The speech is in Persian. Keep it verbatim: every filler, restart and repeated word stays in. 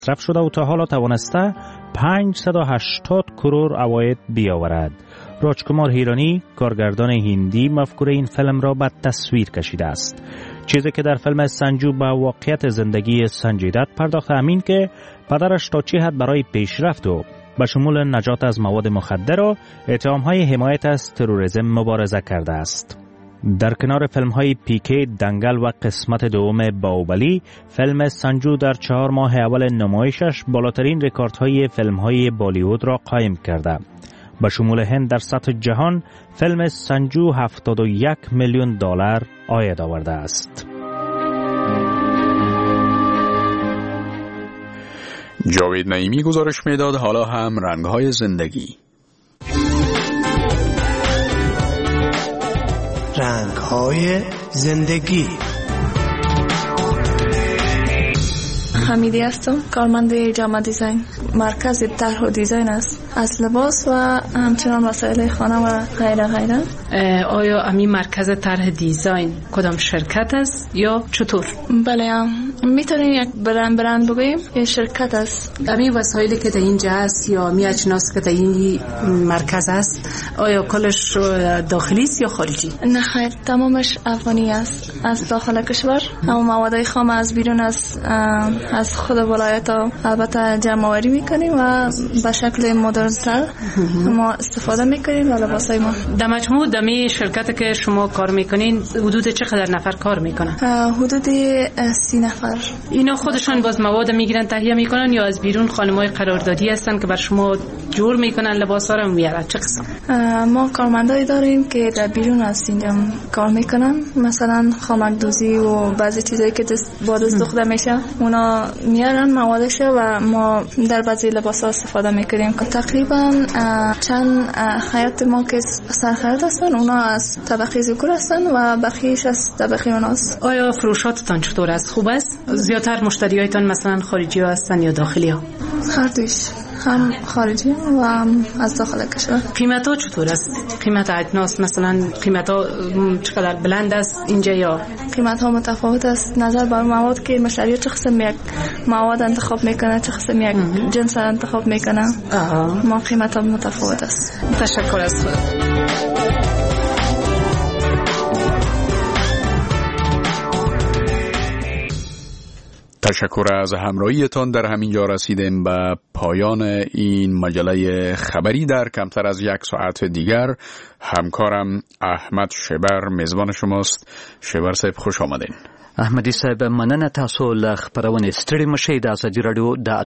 مصرف شده و تا حالا توانسته پانصد و هشتاد کرور عواید بیاورد. راجکمار هیرانی کارگردان هندی مفکوره این فیلم را به تصویر کشیده است. چیزی که در فیلم سنجو به واقعیت زندگی سنجیدت پرداخته، همین که پدرش تا چه حد برای پیشرفت و به شمول نجات از مواد مخدر و اتهام‌های حمایت از تروریسم مبارزه کرده است. در کنار فیلم‌های پیکه، دنگل و قسمت دوم باهوبلی، فیلم سنجو در چهار ماه اول نمایشش بالاترین رکوردهای فیلم‌های بالیوود را قائم کرده. به شمول هند در سطح جهان فیلم سنجو هفتاد و یک میلیون دلار عاید آورده است. جاوید نعیمی گزارش میداد. حالا هم رنگ‌های زندگی. رنگ‌های زندگی. حمیدی هستم، کارمند جامعه دیزاین. مرکز طرح و دیزاین است از لباس و همچنان وسایل خانه و غیره غیره. آیا امی مرکز طرح دیزاین کدام شرکت است یا چطور؟ بله، میتونیم یک برند برند بگوییم یه شرکت است. امی وسایلی که در اینجا است یا امی اجناس که در این مرکز است، آیا کلش داخلی است یا خارجی؟ نه خیر، تمامش افغانی است، از داخل کشور. اما مواد خام از بیرون است، از خود ولایت ها البته جمع آوری میکنیم و به شکل مدرن تر ما استفاده میکنیم و لباسای ما. در مجموع دمی شرکت که شما کار میکنین حدود چقدر نفر کار میکنن؟ حدود سی نفر. اینا خودشان باز مواد میگیرن تهیه میکنن یا از بیرون خانمای قراردادی هستن که بر شما جور میکنن لباسا رو میارن؟ چه قسم؟ ما کارمندایی داریم که در بیرون از اینجا کار میکنن، مثلا خامک دوزی و بعضی چیزایی که دست با دست دوخته میشه اونا میارن موادش و ما در بعضی لباسا استفاده میکنیم. تقریبا چند خیاط ما که سرخرد هستن اونا از طبقه ذکور هستن و بقیهش از طبقه اوناست. آیا فروشاتتان چطور است؟ خوب است؟ زیادتر مشتریایتان مثلا خارجی ها هستن یا داخلی ها؟ هر دویش، هم خارجی و هم از داخل کشور. قیمت ها چطور است؟ قیمت اجناس مثلا قیمت ها چقدر بلند است اینجا یا؟ قیمت ها متفاوت است نظر بر مواد که مشتری چه قسم یک مواد انتخاب میکنه، چه قسم یک جنس انتخاب میکنه. آه. ما قیمت ها متفاوت است. تشکر از خود. تشکر از همراهیتان. در همین جا رسیدیم به پایان این مجله خبری. در کمتر از یک ساعت دیگر همکارم احمد شبر میزبان شماست. شبر صاحب خوش آمدین. احمدی صاحب مننه، تاسو له خبرونه ستړي مشي. د ازادي رادیو د